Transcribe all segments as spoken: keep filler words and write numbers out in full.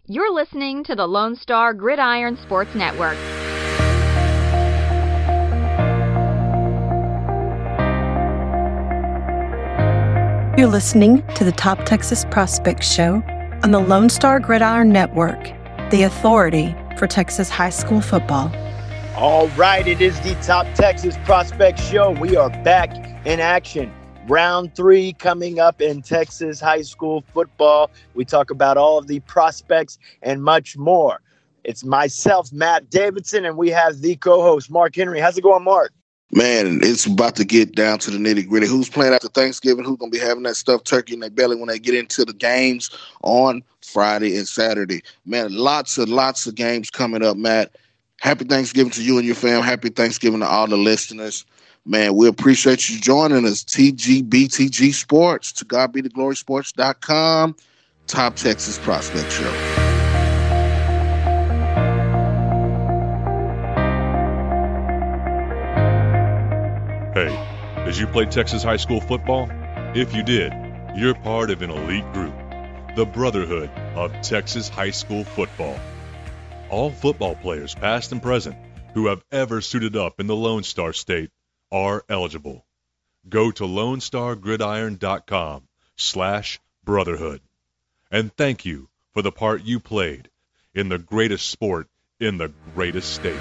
You're listening to the Lone Star Gridiron Sports Network. You're listening to the Top Texas Prospects Show on the Lone Star Gridiron Network, the authority for Texas high school football. All right, it is the Top Texas Prospects Show. We are back in action. Round three coming up in Texas high school football. We talk about all of the prospects and much more. It's myself, Matt Davidson, and we have the co-host, Mark Henry. How's it going, Mark? Man, it's about to get down to the nitty-gritty. Who's playing after Thanksgiving? Who's going to be having that stuffed turkey in their belly when they get into the games on Friday and Saturday? Man, lots and lots of games coming up, Matt. Happy Thanksgiving to you and your fam. Happy Thanksgiving to all the listeners. Man, we appreciate you joining us. T G B T G Sports, to God be the glory sports dot com, Top Texas Prospect Show. Hey, did you play Texas high school football? If you did, you're part of an elite group, the Brotherhood of Texas High School Football. All football players, past and present, who have ever suited up in the Lone Star State are eligible. Go to lone star gridiron dot com slash brotherhood. And thank you for the part you played in the greatest sport in the greatest state.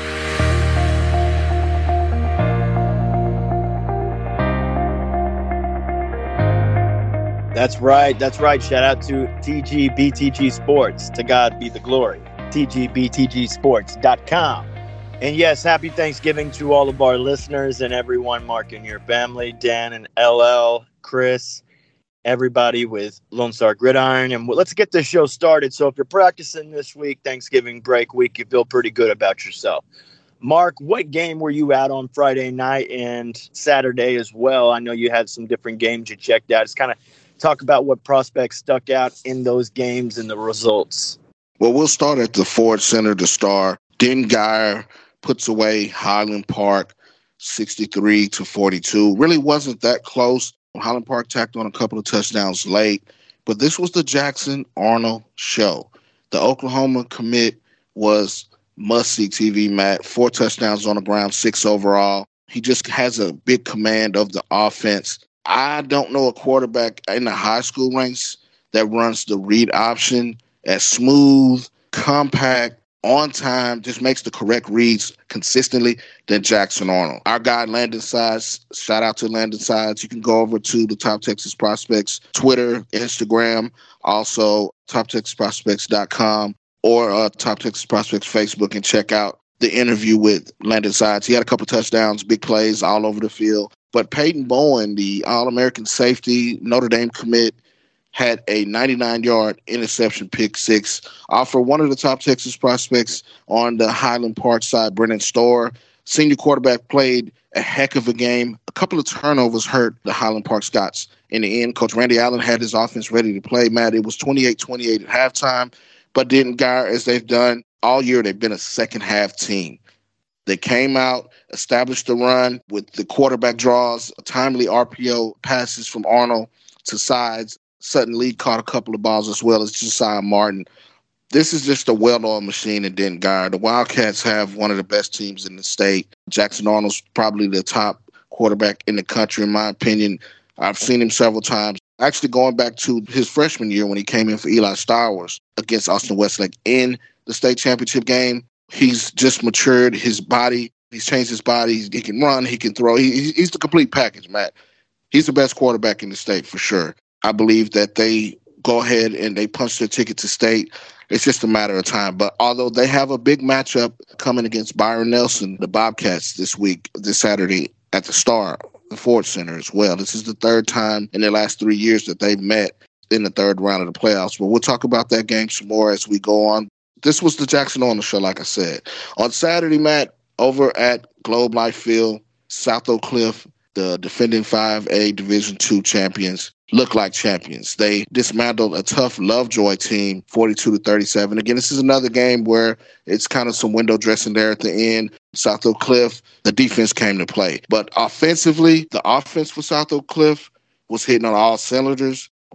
That's right. That's right. Shout out to T G B T G Sports. To God be the glory. T G B T G sports dot com. And yes, happy Thanksgiving to all of our listeners and everyone, Mark and your family, Dan and L L, Chris, everybody with Lone Star Gridiron. And let's get this show started. So if you're practicing this week, Thanksgiving break week, you feel pretty good about yourself. Mark, what game were you at on Friday night and Saturday as well? I know you had some different games you checked out. Just kind of talk about what prospects stuck out in those games and the results. Well, we'll start at the Ford Center, the Star. Den Geyer puts away Highland Park sixty-three to forty-two. Really wasn't that close. Highland Park tacked on a couple of touchdowns late, but this was the Jackson Arnold show. The Oklahoma commit was must-see T V, Matt. Four touchdowns on the ground, six overall. He just has a big command of the offense. I don't know a quarterback in the high school ranks that runs the read option as smooth, compact, on time, just makes the correct reads consistently than Jackson Arnold. Our guy, Landon Sides, shout out to Landon Sides. You can go over to the Top Texas Prospects Twitter, Instagram, also top texas prospects dot com or uh, Top Texas Prospects Facebook and check out the interview with Landon Sides. He had a couple touchdowns, big plays all over the field. But Peyton Bowen, the All-American safety, Notre Dame commit, had a ninety-nine-yard interception pick six off for one of the Top Texas prospects on the Highland Park side, Brennan Storr. Senior quarterback played a heck of a game. A couple of turnovers hurt the Highland Park Scots. In the end, Coach Randy Allen had his offense ready to play. Matt, it was twenty-eight twenty-eight at halftime, but Den Geyer, as they've done all year, they've been a second-half team. They came out, established the run with the quarterback draws, timely R P O passes from Arnold to Sides. Sutton Lee caught a couple of balls as well as Josiah Martin. This is just a well-oiled machine in Den Geyer. The Wildcats have one of the best teams in the state. Jackson Arnold's probably the top quarterback in the country, in my opinion. I've seen him several times. Actually, going back to his freshman year when he came in for Eli Stowers against Austin Westlake in the state championship game, he's just matured his body. He's changed his body. He can run. He can throw. He, he's the complete package, Matt. He's the best quarterback in the state for sure. I believe that they go ahead and they punch their ticket to state. It's just a matter of time. But although they have a big matchup coming against Byron Nelson, the Bobcats, this week, this Saturday at the Star, the Ford Center as well. This is the third time in the last three years that they've met in the third round of the playoffs. But we'll talk about that game some more as we go on. This was the Jackson Arnold show, like I said. On Saturday, Matt, over at Globe Life Field, South Oak Cliff, the defending five A Division two champions, look like champions. They dismantled a tough Lovejoy team, forty-two to thirty-seven. Again, this is another game where it's kind of some window dressing there at the end. South Oak Cliff, the defense came to play. But offensively, the offense for South Oak Cliff was hitting on all cylinders.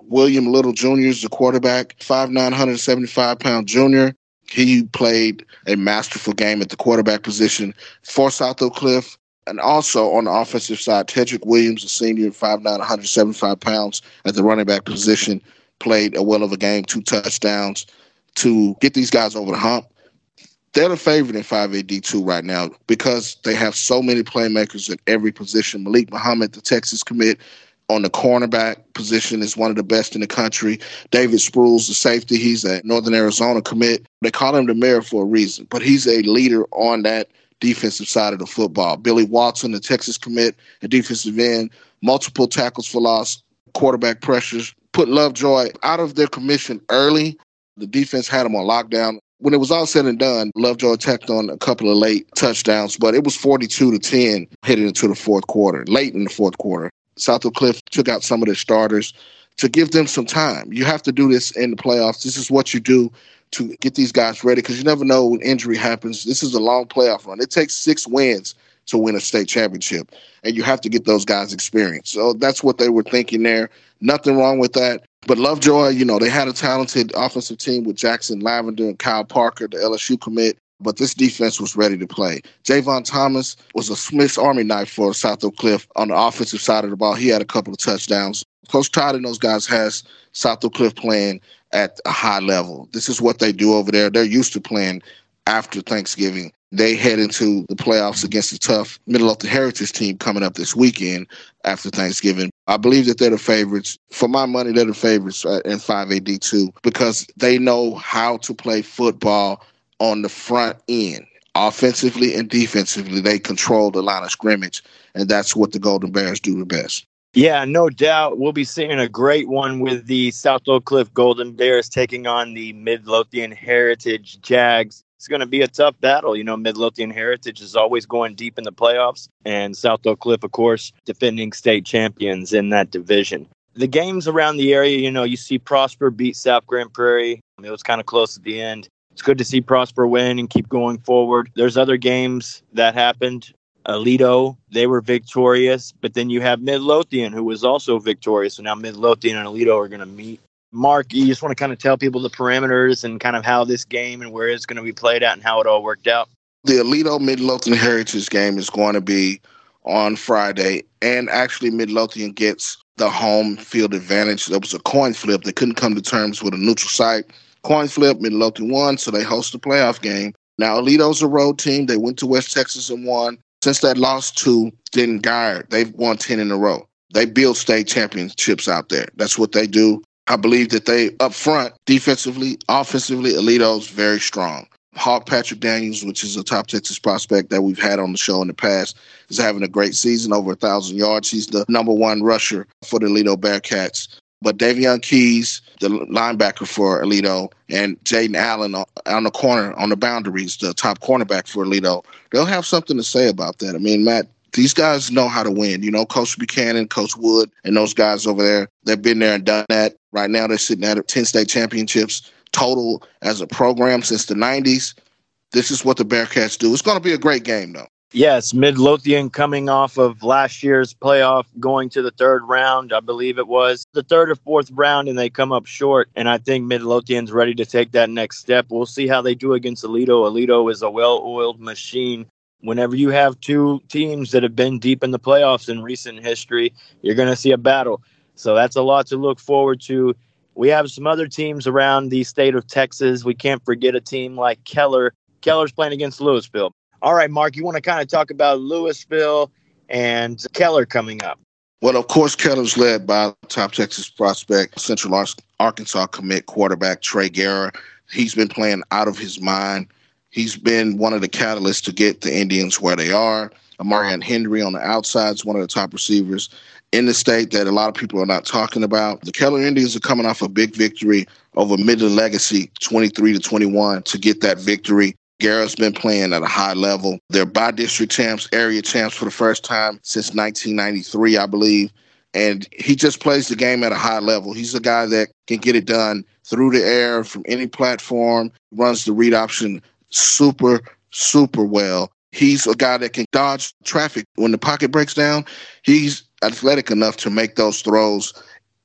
William Little Junior is the quarterback, five nine, one hundred seventy-five pound junior. He played a masterful game at the quarterback position for South Oak Cliff. And also on the offensive side, Tedrick Williams, a senior, five nine, one hundred seventy-five pounds at the running back position, played a well of a game, two touchdowns to get these guys over the hump. They're the favorite in five A D two right now because they have so many playmakers at every position. Malik Muhammad, the Texas commit, on the cornerback position is one of the best in the country. David Sproles, the safety, he's a Northern Arizona commit. They call him the mayor for a reason, but he's a leader on that defensive side of the football. Billy Watson, the Texas commit, a defensive end, multiple tackles for loss, quarterback pressures, put Lovejoy out of their commission early. The defense had him on lockdown. When it was all said and done, Lovejoy tacked on a couple of late touchdowns, but it was forty-two to ten heading into the fourth quarter, late in the fourth quarter. South Oak Cliff took out some of their starters to give them some time. You have to do this in the playoffs. This is what you do to get these guys ready because you never know when injury happens. This is a long playoff run. It takes six wins to win a state championship, and you have to get those guys experience. So that's what they were thinking there. Nothing wrong with that. But Lovejoy, you know, they had a talented offensive team with Jackson Lavender and Kyle Parker, the L S U commit, but this defense was ready to play. Javon Thomas was a Smith's Army knife for South Oak Cliff on the offensive side of the ball. He had a couple of touchdowns. Coach Todd and those guys has South Oak Cliff playing at a high level. This is what they do over there. They're used to playing after Thanksgiving. They head into the playoffs against a tough Midlothian Heritage team coming up this weekend after Thanksgiving. I believe that they're the favorites. For my money, they're the favorites in five A D two because they know how to play football on the front end. Offensively and defensively, they control the line of scrimmage, and that's what the Golden Bears do the best. Yeah, no doubt. We'll be seeing a great one with the South Oak Cliff Golden Bears taking on the Midlothian Heritage Jags. It's going to be a tough battle. You know, Midlothian Heritage is always going deep in the playoffs, and South Oak Cliff, of course, defending state champions in that division. The games around the area, you know, you see Prosper beat South Grand Prairie. It was kind of close at the end. It's good to see Prosper win and keep going forward. There's other games that happened. Aledo, they were victorious, but then you have Midlothian, who was also victorious. So now Midlothian and Aledo are going to meet. Mark, you just want to kind of tell people the parameters and kind of how this game and where it's going to be played out and how it all worked out? The Aledo Midlothian Heritage game is going to be on Friday, and actually Midlothian gets the home field advantage. There was a coin flip. They couldn't come to terms with a neutral site. Coin flip, Midlothian won, so they host the playoff game. Now, Aledo's a road team. They went to West Texas and won. Since that loss to Denton Guyer, they've won ten in a row. They build state championships out there. That's what they do. I believe that they, up front, defensively, offensively, Aledo's very strong. Hawk Patrick Daniels, which is a top Texas prospect that we've had on the show in the past, is having a great season, over one thousand yards. He's the number one rusher for the Aledo Bearcats. But Davion Keys, the linebacker for Aledo, and Jaden Allen on, on the corner, on the boundaries, the top cornerback for Aledo, they'll have something to say about that. I mean, Matt, these guys know how to win. You know, Coach Buchanan, Coach Wood, and those guys over there, they've been there and done that. Right now, they're sitting at ten state championships total as a program since the nineties. This is what the Bearcats do. It's going to be a great game, though. Yes, Midlothian coming off of last year's playoff, going to the third round, I believe it was. The third or fourth round, and they come up short. And I think Midlothian's ready to take that next step. We'll see how they do against Aledo. Aledo is a well-oiled machine. Whenever you have two teams that have been deep in the playoffs in recent history, you're going to see a battle. So that's a lot to look forward to. We have some other teams around the state of Texas. We can't forget a team like Keller. Keller's playing against Louisville. All right, Mark, you want to kind of talk about Louisville and Keller coming up? Well, of course, Keller's led by top Texas prospect, Central Arkansas commit quarterback Trey Guerra. He's been playing out of his mind. He's been one of the catalysts to get the Indians where they are. Amarian Henry on the outside is one of the top receivers in the state that a lot of people are not talking about. The Keller Indians are coming off a big victory over Midland Legacy, twenty-three to twenty-one, to get that victory. Guerra's been playing at a high level. They're by-district champs, area champs for the first time since nineteen ninety-three, I believe. And he just plays the game at a high level. He's a guy that can get it done through the air from any platform, runs the read option super, super well. He's a guy that can dodge traffic. When the pocket breaks down, he's athletic enough to make those throws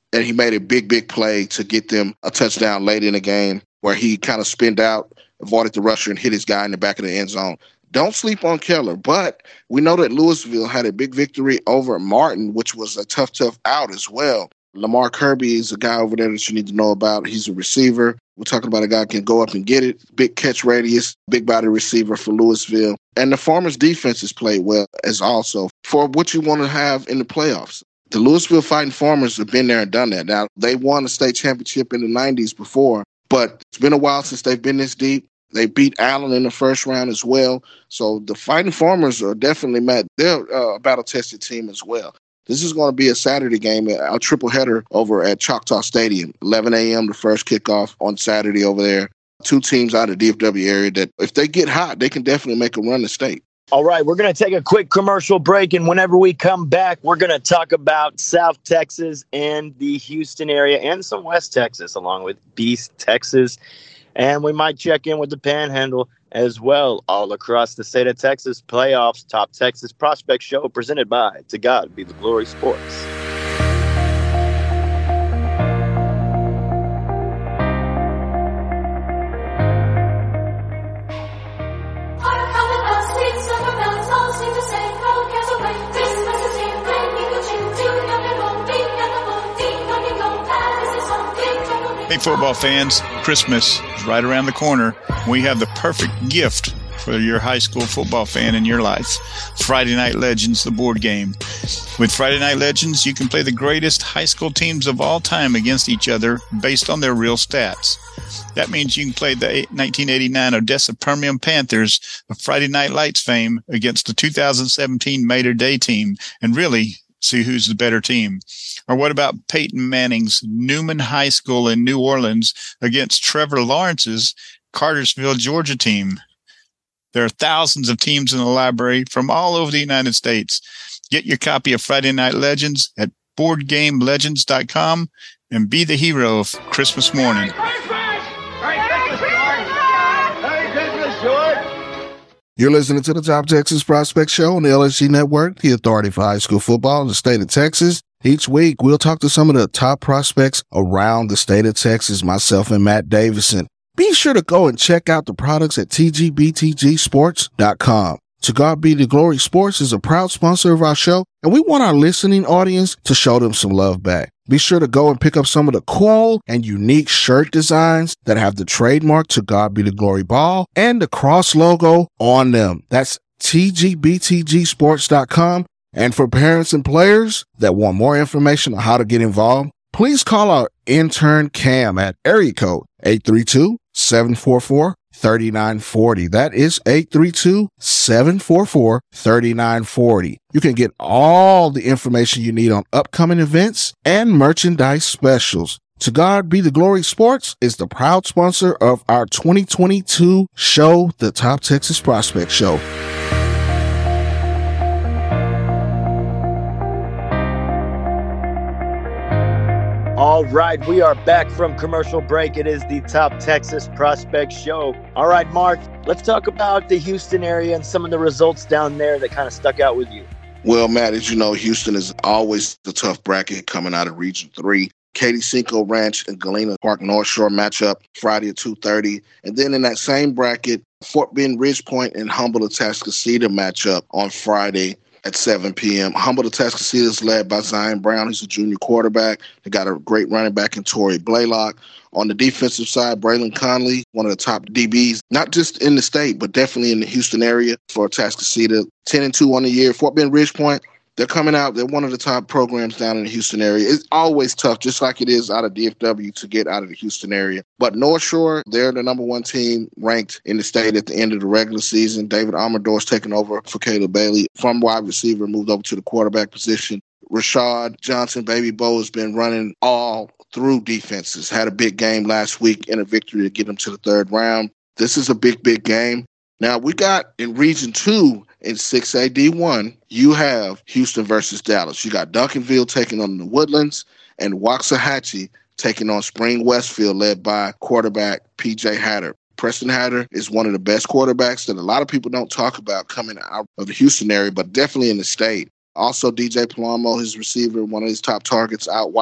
and he made a big, big play to get them a touchdown late in the game where he kind of spinned out, avoided the rusher, and hit his guy in the back of the end zone. Don't sleep on Keller, but we know that Louisville had a big victory over Martin, which was a tough, tough out as well. Lamar Kirby is a guy over there that you need to know about. He's a receiver. We're talking about a guy who can go up and get it. Big catch radius, big body receiver for Louisville. And the Farmers defense has played well as also for what you want to have in the playoffs. The Louisville Fighting Farmers have been there and done that. Now, they won a state championship in the nineties before, but it's been a while since they've been this deep. They beat Allen in the first round as well. So the Fighting Farmers are definitely mad. They're uh, a battle-tested team as well. This is going to be a Saturday game, a triple header over at Choctaw Stadium. eleven a.m. the first kickoff on Saturday over there. Two teams out of the D F W area that if they get hot, they can definitely make a run to state. All right, we're going to take a quick commercial break, and whenever we come back, we're going to talk about South Texas and the Houston area and some West Texas, along with East Texas. And we might check in with the Panhandle as well, all across the state of Texas. Playoffs, Top Texas Prospect Show, presented by To God Be the Glory Sports. Hey, football fans, Christmas is right around the corner. We have the perfect gift for your high school football fan in your life. Friday Night Legends, the board game. With Friday Night Legends, you can play the greatest high school teams of all time against each other based on their real stats. That means you can play the nineteen eighty-nine Odessa Permian Panthers of Friday Night Lights fame against the two thousand seventeen Mater Day team and really see who's the better team. Or what about Peyton Manning's Newman High School in New Orleans against Trevor Lawrence's Cartersville, Georgia team? There are thousands of teams in the library from all over the United States. Get your copy of Friday Night Legends at board game legends dot com and be the hero of Christmas morning. You're listening to the Top Texas Prospect Show on the L S G Network, the authority for high school football in the state of Texas. Each week, we'll talk to some of the top prospects around the state of Texas, myself and Matt Davison. Be sure to go and check out the products at T G B T G sports dot com. To God Be the Glory Sports is a proud sponsor of our show, and we want our listening audience to show them some love back. Be sure to go and pick up some of the cool and unique shirt designs that have the trademark To God Be the Glory ball and the cross logo on them. That's T G B T G sports dot com. And for parents and players that want more information on how to get involved, please call our intern Cam at area code eight three two, seven four four, three nine four zero. That is eight three two, seven four four, three nine four zero. You can get all the information you need on upcoming events and merchandise specials. To God Be the Glory Sports is the proud sponsor of our twenty twenty-two show, the Top Texas Prospect Show. All right, we are back from commercial break. It is the Top Texas Prospect Show. All right, Mark, let's talk about the Houston area and some of the results down there that kind of stuck out with you. Well, Matt, as you know, Houston is always the tough bracket coming out of Region three. Katy Cinco Ranch and Galena Park North Shore matchup Friday at two thirty. And then in that same bracket, Fort Bend Ridgepoint and Humble Atascocita matchup on Friday at seven p.m. Humble Atascocita is led by Zion Brown. He's a junior quarterback. They got a great running back in Torrey Blaylock. On the defensive side, Braylon Conley, one of the top D Bs, not just in the state, but definitely in the Houston area for Atascocita. ten and two on the year. Fort Bend Ridgepoint, they're coming out. They're one of the top programs down in the Houston area. It's always tough, just like it is out of D F W, to get out of the Houston area. But North Shore, they're the number one team ranked in the state at the end of the regular season. David Amador's taken over for Caleb Bailey from wide receiver, moved over to the quarterback position. Rashad Johnson, Baby Bo, has been running all through defenses. Had a big game last week in a victory to get them to the third round. This is a big, big game. Now, we got in Region two in six A D one, you have Houston versus Dallas. You got Duncanville taking on the Woodlands and Waxahachie taking on Spring Westfield, led by quarterback P J Hatter. Preston Hatter is one of the best quarterbacks that a lot of people don't talk about coming out of the Houston area, but definitely in the state. Also, D J Palamo, his receiver, one of his top targets out wide.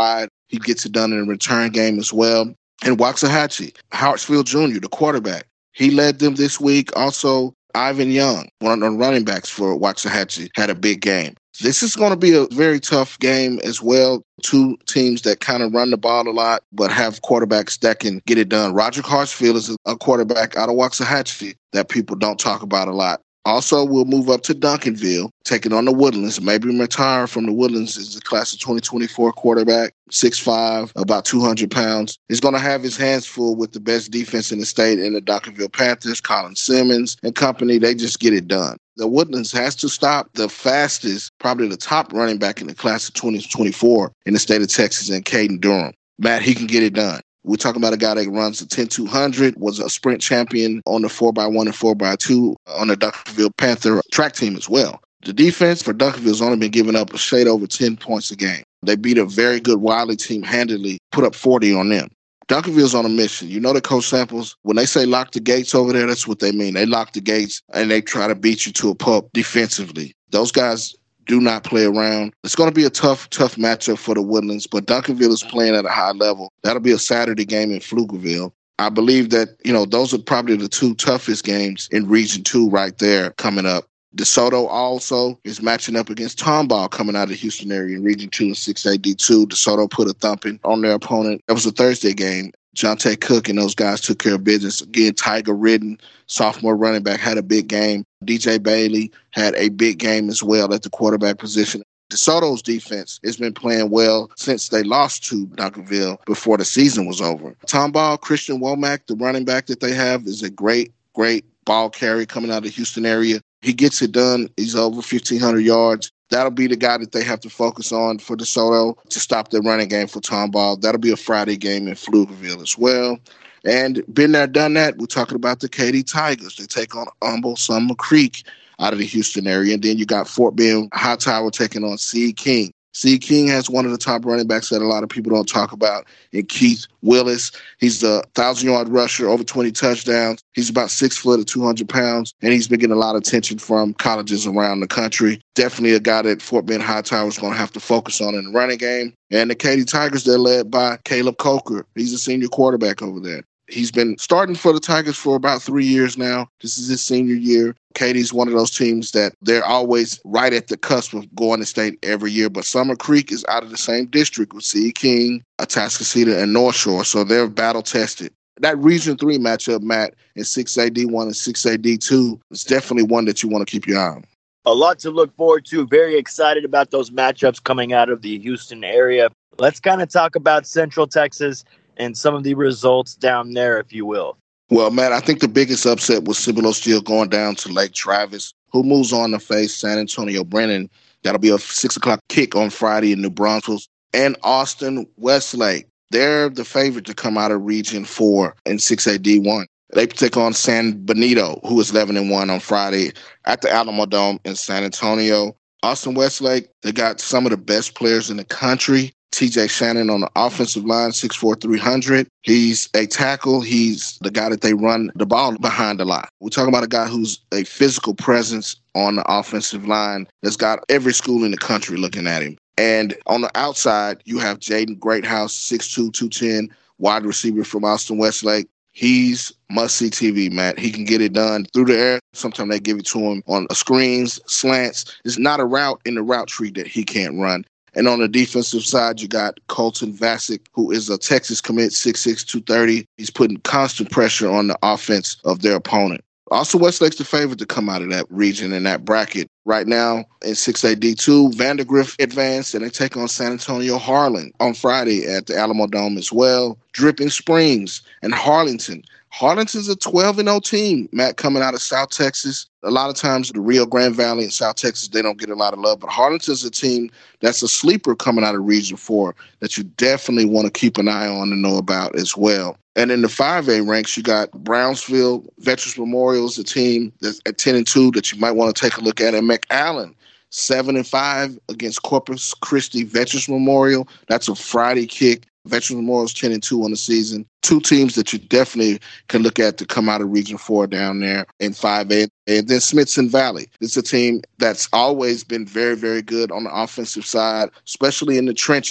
He gets it done in the return game as well. And Waxahachie, Hartsfield Junior, the quarterback, he led them this week. Also, Ivan Young, one of the running backs for Waxahachie, had a big game. This is going to be a very tough game as well. Two teams that kind of run the ball a lot, but have quarterbacks that can get it done. Roger Hartsfield is a quarterback out of Waxahachie that people don't talk about a lot. Also, we'll move up to Duncanville, taking on the Woodlands. Maybe retire from the Woodlands is the class of twenty twenty-four quarterback, six five, about two hundred pounds. He's going to have his hands full with the best defense in the state in the Duncanville Panthers, Colin Simmons and company. They just get it done. The Woodlands has to stop the fastest, probably the top running back in the class of twenty twenty-four in the state of Texas, and Caden Durham. Matt, he can get it done. We're talking about a guy that runs the ten two hundred, was a sprint champion on the four by one and four by two on the Duncanville Panther track team as well. The defense for Duncanville has only been giving up a shade over ten points a game. They beat a very good Wiley team handily, put up forty on them. Duncanville's on a mission. You know the Coach Samples, when they say lock the gates over there, that's what they mean. They lock the gates and they try to beat you to a pulp defensively. Those guys do not play around. It's going to be a tough, tough matchup for the Woodlands, but Duncanville is playing at a high level. That'll be a Saturday game in Pflugerville. I believe that, you know, those are probably the two toughest games in Region two right there coming up. DeSoto also is matching up against Tomball coming out of the Houston area in Region two and six A D two. DeSoto put a thumping on their opponent. That was a Thursday game. Jonte Cook and those guys took care of business. Again, Tiger Ridden, sophomore running back, had a big game. D J Bailey had a big game as well at the quarterback position. DeSoto's defense has been playing well since they lost to Duncanville before the season was over. Tomball, Christian Womack, the running back that they have, is a great, great ball carrier coming out of the Houston area. He gets it done. He's over fifteen hundred yards. That'll be the guy that they have to focus on for DeSoto to stop the running game for Tomball. That'll be a Friday game in Pflugerville as well. And been there, done that. We're talking about the Katy Tigers. They take on Humble Summer Creek out of the Houston area. And then you got Fort Bend Hightower taking on C. King. C. King has one of the top running backs that a lot of people don't talk about in Keith Willis. He's the thousand-yard rusher, over twenty touchdowns. He's about six foot or two hundred pounds, and he's been getting a lot of attention from colleges around the country. Definitely a guy that Fort Bend Hightower is going to have to focus on in the running game. And the Katy Tigers, they're led by Caleb Coker. He's a senior quarterback over there. He's been starting for the Tigers for about three years now. This is his senior year. Katy's one of those teams that they're always right at the cusp of going to state every year. But Summer Creek is out of the same district with C. King, Atascocita, and North Shore. So they're battle-tested. That Region three matchup, Matt, in six A D one and six A D two is definitely one that you want to keep your eye on. A lot to look forward to. Very excited about those matchups coming out of the Houston area. Let's kind of talk about Central Texas and some of the results down there, if you will. Well, Matt, I think the biggest upset was Cibolo Steel going down to Lake Travis, who moves on to face San Antonio Brennan. That'll be a six o'clock kick on Friday in New Braunfels. And Austin Westlake, they're the favorite to come out of Region four in six A D one. They take on San Benito, who is eleven and one on Friday at the Alamo Dome in San Antonio. Austin Westlake, they got some of the best players in the country. T J Shannon on the offensive line, six four, three hundred. He's a tackle. He's the guy that they run the ball behind a lot. We're talking about a guy who's a physical presence on the offensive line that's got every school in the country looking at him. And on the outside, you have Jaden Greathouse, six two, two ten, wide receiver from Austin Westlake. He's must-see T V, Matt. He can get it done through the air. Sometimes they give it to him on screens, slants. There's not a route in the route tree that he can't run. And on the defensive side, you got Colton Vasic, who is a Texas commit, six six, two thirty. He's putting constant pressure on the offense of their opponent. Also, Westlake's the favorite to come out of that region in that bracket. Right now, in six A D two, Vandergrift advanced, and they take on San Antonio Harlan on Friday at the Alamo Dome as well. Dripping Springs and Harlington. Harlington's a twelve and oh team, Matt, coming out of South Texas. A lot of times the Rio Grande Valley and South Texas, they don't get a lot of love. But Harlington's a team that's a sleeper coming out of Region four that you definitely want to keep an eye on and know about as well. And in the five A ranks, you got Brownsville Veterans Memorial is a team that's at ten and two that you might want to take a look at. And McAllen, seven and five against Corpus Christi Veterans Memorial. That's a Friday kick. Veterans Memorial's ten and two on the season. Two teams that you definitely can look at to come out of Region four down there in five A. And then Smithson Valley. It's a team that's always been very, very good on the offensive side, especially in the trenches.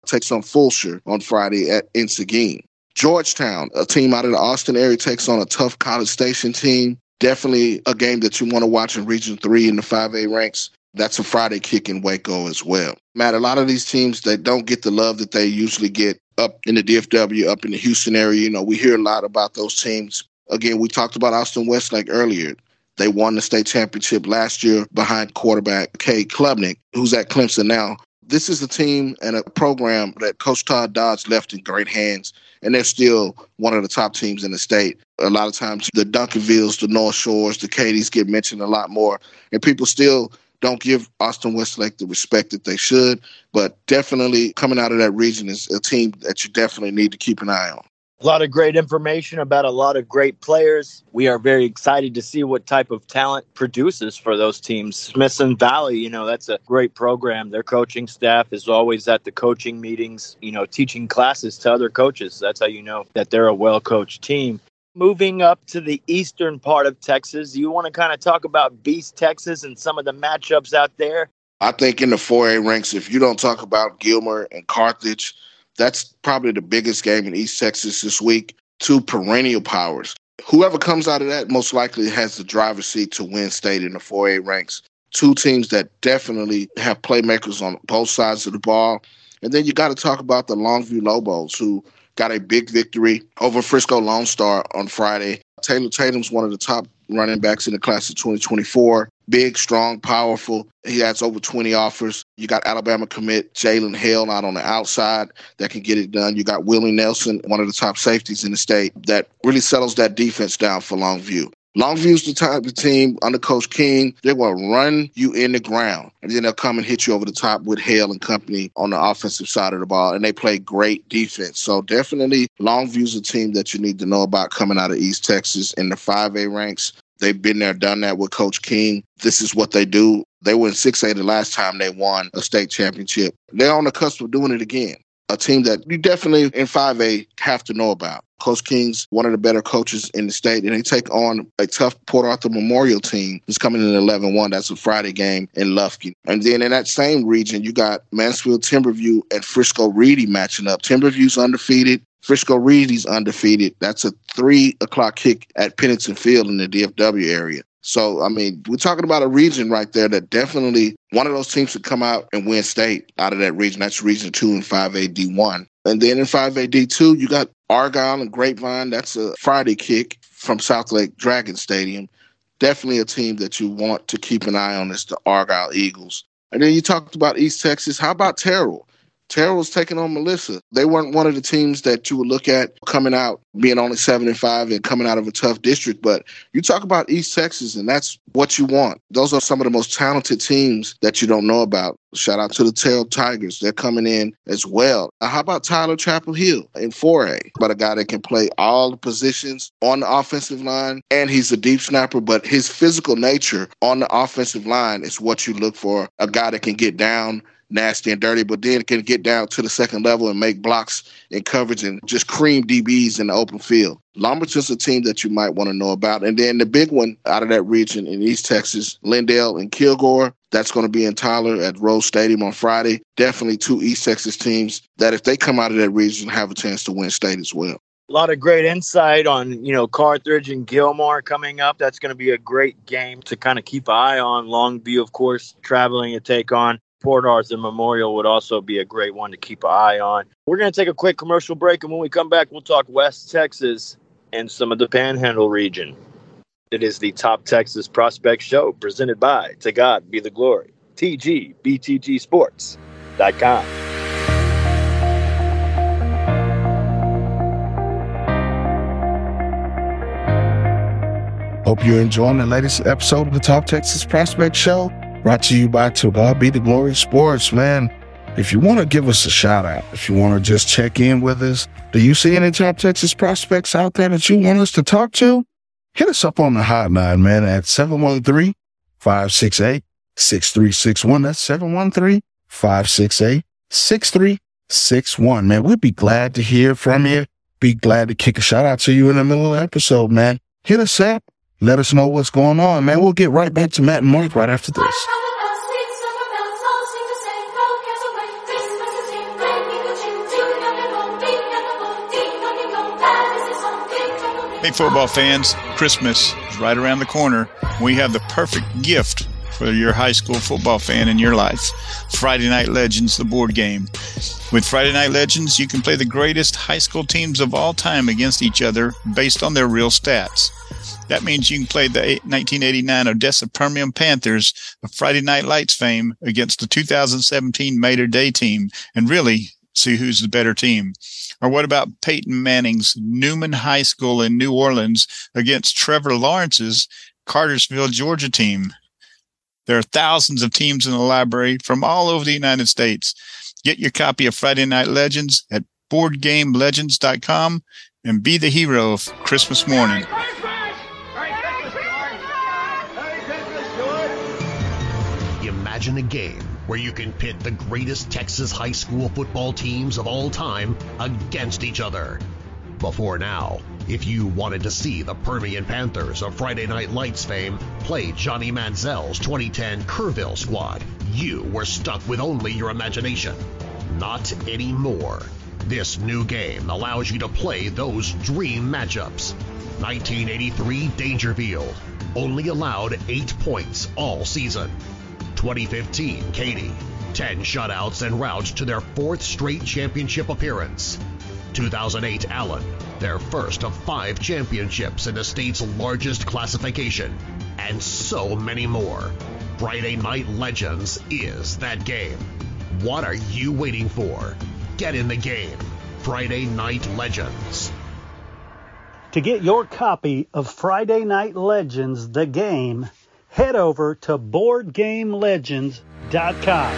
takes on Fulshire on Friday at in Seguin. Georgetown, a team out of the Austin area, takes on a tough College Station team. Definitely a game that you want to watch in Region three in the five A ranks. That's a Friday kick in Waco as well. Matt, a lot of these teams that don't get the love that they usually get up in the D F W, up in the Houston area, you know, we hear a lot about those teams. Again, we talked about Austin Westlake earlier. They won the state championship last year behind quarterback Cade Klubnik, who's at Clemson now. This is a team and a program that Coach Todd Dodge left in great hands, and they're still one of the top teams in the state. A lot of times the Duncanvilles, the North Shores, the Cadies get mentioned a lot more, and people still don't give Austin Westlake the respect that they should, but definitely coming out of that region is a team that you definitely need to keep an eye on. A lot of great information about a lot of great players. We are very excited to see what type of talent produces for those teams. Smithson Valley, you know, that's a great program. Their coaching staff is always at the coaching meetings, you know, teaching classes to other coaches. That's how you know that they're a well-coached team. Moving up to the eastern part of Texas, you want to kind of talk about Beast Texas and some of the matchups out there? I think in the four A ranks, if you don't talk about Gilmer and Carthage, that's probably the biggest game in East Texas this week. Two perennial powers. Whoever comes out of that most likely has the driver's seat to win state in the four A ranks. Two teams that definitely have playmakers on both sides of the ball. And then you got to talk about the Longview Lobos, who got a big victory over Frisco Lone Star on Friday. Taylor Tatum's one of the top running backs in the class of twenty twenty-four. Big, strong, powerful. He has over twenty offers. You got Alabama commit Jalen Hale out on the outside that can get it done. You got Willie Nelson, one of the top safeties in the state, that really settles that defense down for Longview. Longview's the type of team under Coach King. They will run you in the ground, and then they'll come and hit you over the top with Hale and company on the offensive side of the ball, and they play great defense. So definitely Longview's a team that you need to know about coming out of East Texas in the five A ranks. They've been there, done that with Coach King. This is what they do. They were in six A the last time they won a state championship. They're on the cusp of doing it again. A team that you definitely in five A have to know about. Coach King's one of the better coaches in the state, and they take on a tough Port Arthur Memorial team who's coming in eleven one. That's a Friday game in Lufkin. And then in that same region, you got Mansfield Timberview and Frisco Reedy matching up. Timberview's undefeated. Frisco Reedy's undefeated. That's a three o'clock kick at Pennington Field in the D F W area. So, I mean, we're talking about a region right there that definitely one of those teams should come out and win state out of that region. That's Region two and five A D one. And then in five A D two, you got Argyle and Grapevine. That's a Friday kick from Southlake Dragon Stadium. Definitely a team that you want to keep an eye on is the Argyle Eagles. And then you talked about East Texas. How about Terrell? Terrell's taking on Melissa. They weren't one of the teams that you would look at coming out, being only seven and five and coming out of a tough district. But you talk about East Texas, and that's what you want. Those are some of the most talented teams that you don't know about. Shout out to the Terrell Tigers. They're coming in as well. Now, how about Tyler Chapel Hill in four A? But a guy that can play all the positions on the offensive line, and he's a deep snapper, but his physical nature on the offensive line is what you look for. A guy that can get down nasty and dirty, but then can get down to the second level and make blocks in coverage and just cream D Bs in the open field. Lumberton's a team that you might want to know about. And then the big one out of that region in East Texas, Lindale and Kilgore. That's going to be in Tyler at Rose Stadium on Friday. Definitely two East Texas teams that if they come out of that region, have a chance to win state as well. A lot of great insight on, you know, Carthage and Gilmore coming up. That's going to be a great game to kind of keep an eye on. Longview, of course, traveling to take on Port Arthur Memorial would also be a great one to keep an eye on. We're going to take a quick commercial break, and when we come back, we'll talk West Texas and some of the Panhandle region. It is the Top Texas Prospect Show presented by To God Be the Glory, T G B T G Sports dot com. Hope you're enjoying the latest episode of the Top Texas Prospect Show. Brought to you by To God Be the Glory Sports, man. If you want to give us a shout out, if you want to just check in with us, do you see any Top Texas prospects out there that you want us to talk to? Hit us up on the hotline, man, at seven one three, five six eight, six three six one. That's seven one three, five six eight, six three six one, man. We'd be glad to hear from you. Be glad to kick a shout out to you in the middle of the episode, man. Hit us up. Let us know what's going on, man. We'll get right back to Matt and Mark right after this. Hey, football fans, Christmas is right around the corner. We have the perfect gift for your high school football fan in your life. Friday Night Legends, the board game. With Friday Night Legends, you can play the greatest high school teams of all time against each other based on their real stats. That means you can play the nineteen eighty-nine Odessa Permian Panthers of Friday Night Lights fame against the two thousand seventeen Mater Day team and really see who's the better team. Or what about Peyton Manning's Newman High School in New Orleans against Trevor Lawrence's Cartersville, Georgia team? There are thousands of teams in the library from all over the United States. Get your copy of Friday Night Legends at board game legends dot com and be the hero of Christmas morning. Imagine a game where you can pit the greatest Texas high school football teams of all time against each other. Before now, if you wanted to see the Permian Panthers of Friday Night Lights fame play Johnny Manziel's twenty ten Kerrville squad, you were stuck with only your imagination. Not anymore. This new game allows you to play those dream matchups. nineteen eighty-three Dangerfield only allowed eight points all season. twenty fifteen Katy, ten shutouts en route to their fourth straight championship appearance. two thousand eight Allen, their first of five championships in the state's largest classification, and so many more. Friday Night Legends is that game. What are you waiting for? Get in the game. Friday Night Legends. To get your copy of Friday Night Legends, the game, head over to board game legends dot com.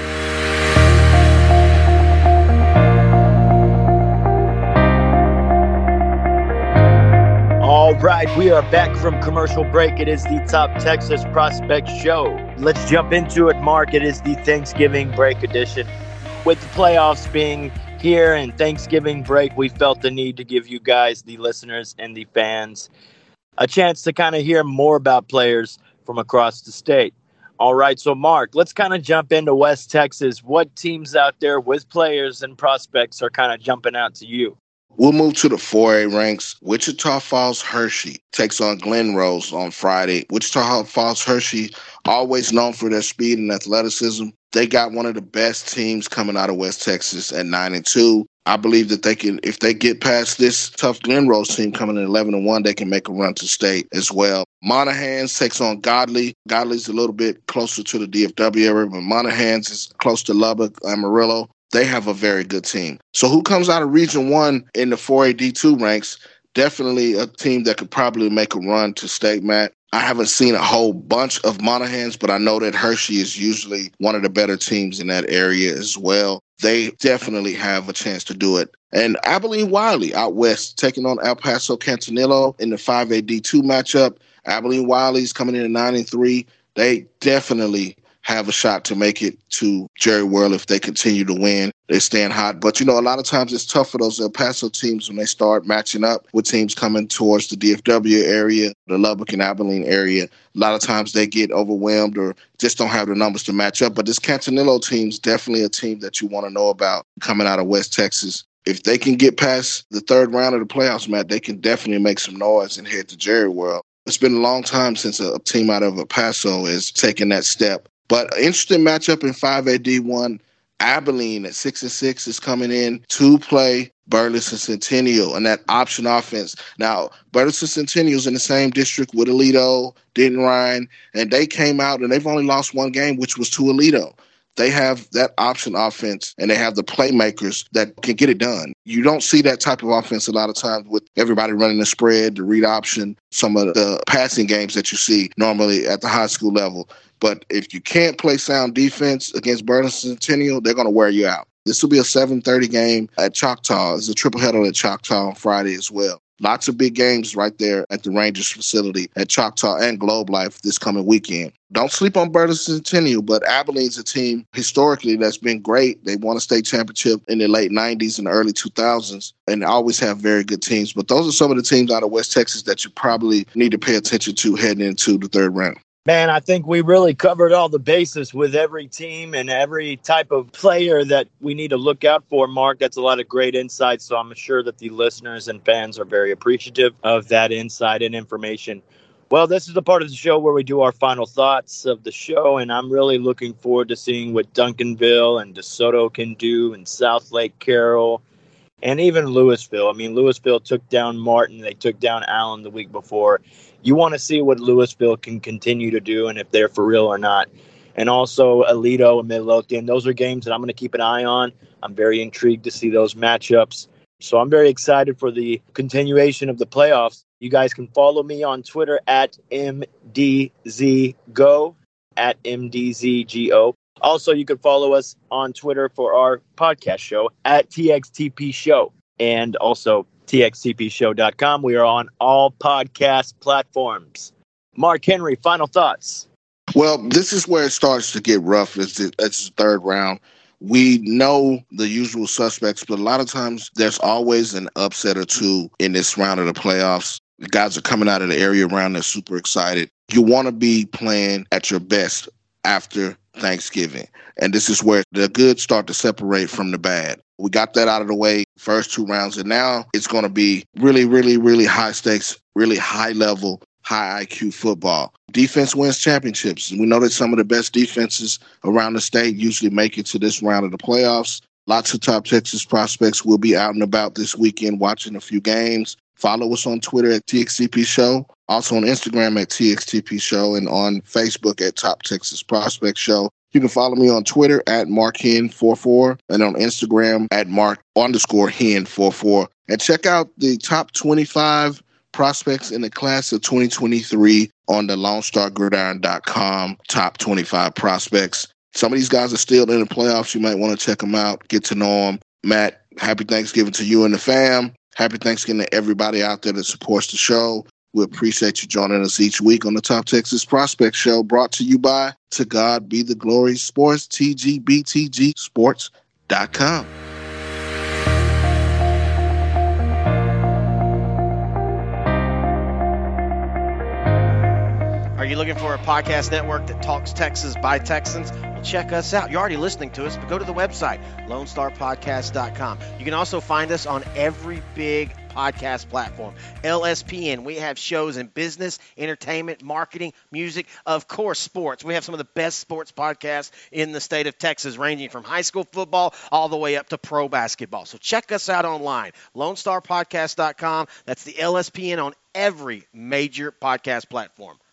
All right, we are back from commercial break. It is the Top Texas Prospect Show. Let's jump into it, Mark. It is the Thanksgiving break edition. With the playoffs being here and Thanksgiving break, we felt the need to give you guys, the listeners and the fans, a chance to kind of hear more about players from across the state. All right, so Mark, let's kind of jump into West Texas. What teams out there with players and prospects are kind of jumping out to you? We'll move to the four A ranks. Wichita Falls Hershey takes on Glen Rose on Friday. Wichita Falls Hershey, always known for their speed and athleticism. They got one of the best teams coming out of West Texas at nine and two. I believe that they can, if they get past this tough Glen Rose team coming in eleven and one, they can make a run to state as well. Monahans takes on Godley. Godley's a little bit closer to the D F W area, but Monahans is close to Lubbock, Amarillo. They have a very good team. So who comes out of Region one in the four A D two ranks? Definitely a team that could probably make a run to state, Matt. I haven't seen a whole bunch of Monahans, but I know that Hershey is usually one of the better teams in that area as well. They definitely have a chance to do it. And Abilene Wiley out west taking on El Paso Cantanillo in the five A D two matchup. Abilene Wiley's coming in at nine and three. They definitely have a shot to make it to Jerry World if they continue to win. They stand hot. But, you know, a lot of times it's tough for those El Paso teams when they start matching up with teams coming towards the D F W area, the Lubbock and Abilene area. A lot of times they get overwhelmed or just don't have the numbers to match up. But this Cantanillo team's definitely a team that you want to know about coming out of West Texas. If they can get past the third round of the playoffs, Matt, they can definitely make some noise and head to Jerry World. It's been a long time since a team out of El Paso has taken that step. But an interesting matchup in five A D one. Abilene at six and six is coming in to play Burleson Centennial and that option offense. Now, Burleson Centennial's in the same district with Aledo, Denton Ryan, and they came out and they've only lost one game, which was to Aledo. They have that option offense, and they have the playmakers that can get it done. You don't see that type of offense a lot of times with everybody running the spread, the read option, some of the passing games that you see normally at the high school level. But if you can't play sound defense against Burleson Centennial, they're going to wear you out. This will be a seven thirty game at Choctaw. It's a triple header at Choctaw on Friday as well. Lots of big games right there at the Rangers facility at Choctaw and Globe Life this coming weekend. Don't sleep on Burleson Centennial, but Abilene's a team historically that's been great. They won a state championship in the late nineties and early two thousands and always have very good teams. But those are some of the teams out of West Texas that you probably need to pay attention to heading into the third round. Man, I think we really covered all the bases with every team and every type of player that we need to look out for, Mark. That's a lot of great insight, so I'm sure that the listeners and fans are very appreciative of that insight and information. Well, this is the part of the show where we do our final thoughts of the show, and I'm really looking forward to seeing what Duncanville and DeSoto can do, and South Lake Carroll, and even Louisville. I mean, Louisville took down Martin. They took down Allen the week before. You want to see what Louisville can continue to do and if they're for real or not. And also Aledo and Midlothian. Those are games that I'm going to keep an eye on. I'm very intrigued to see those matchups. So I'm very excited for the continuation of the playoffs. You guys can follow me on Twitter at M D Z Go, at M D Z G O. Also, you can follow us on Twitter for our podcast show at T X T P Show, and also T X T P show dot com. We are on all podcast platforms. Mark Henry, final thoughts. Well, this is where it starts to get rough. It's the, it's the third round. We know the usual suspects, but a lot of times there's always an upset or two in this round of the playoffs. The guys are coming out of the area round. They're super excited. You want to be playing at your best after Thanksgiving. And this is where the good start to separate from the bad. We got that out of the way first two rounds, and now it's going to be really, really, really high stakes, really high level, high I Q football. Defense wins championships. We know that some of the best defenses around the state usually make it to this round of the playoffs. Lots of Top Texas prospects will be out and about this weekend watching a few games. Follow us on Twitter at T X T P Show, also on Instagram at T X T P Show, and on Facebook at Top Texas Prospect Show. You can follow me on Twitter at Mark Hen forty-four and on Instagram at Mark underscore Hen forty-four. And check out the top twenty-five prospects in the class of twenty twenty-three on the Lone Star Gridiron dot com top twenty-five prospects. Some of these guys are still in the playoffs. You might want to check them out, get to know them. Matt, happy Thanksgiving to you and the fam. Happy Thanksgiving to everybody out there that supports the show. We appreciate you joining us each week on the Top Texas Prospect Show, brought to you by To God Be the Glory Sports, T G B T G sports dot com. Are you looking for a podcast network that talks Texas by Texans? Well, check us out. You're already listening to us, but go to the website, lone star podcast dot com. You can also find us on every big podcast platform. L S P N, we have shows in business, entertainment, marketing, music, of course, sports. We have some of the best sports podcasts in the state of Texas, ranging from high school football all the way up to pro basketball. So check us out online, lone star podcast dot com. That's the L S P N on every major podcast platform.